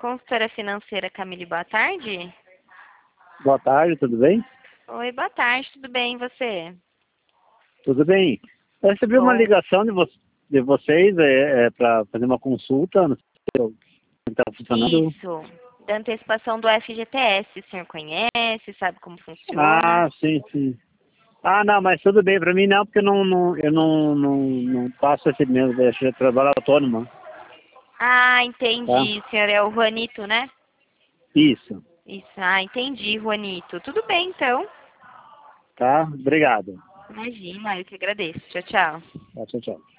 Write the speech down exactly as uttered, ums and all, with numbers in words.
consultora financeira Camille, boa tarde. Boa tarde, tudo bem? Oi, boa tarde, tudo bem e você? Tudo bem. Eu recebi Bom. uma ligação de, vo de vocês é, é, para fazer uma consulta, não sei se está funcionando. Isso, da antecipação do F G T S, o senhor conhece, sabe como funciona? Ah, sim, sim. Ah, não, mas tudo bem, para mim não, porque eu não, não, eu não, não, não faço esse mesmo, deixo de trabalho autônomo, Ah, tá? entendi, o senhor é o Juanito, né? Isso, Isso, ah, entendi, Juanito. Tudo bem, então. tá? Obrigado. Imagina, eu que agradeço. Tchau, tchau. Tá, tchau, tchau.